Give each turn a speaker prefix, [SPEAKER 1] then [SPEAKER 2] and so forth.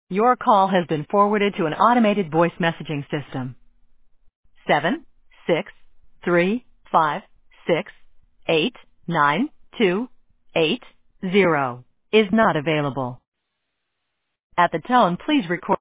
[SPEAKER 1] Your call has been forwarded to an automated voice messaging system. 76356892880 is not available. At the tone, please record.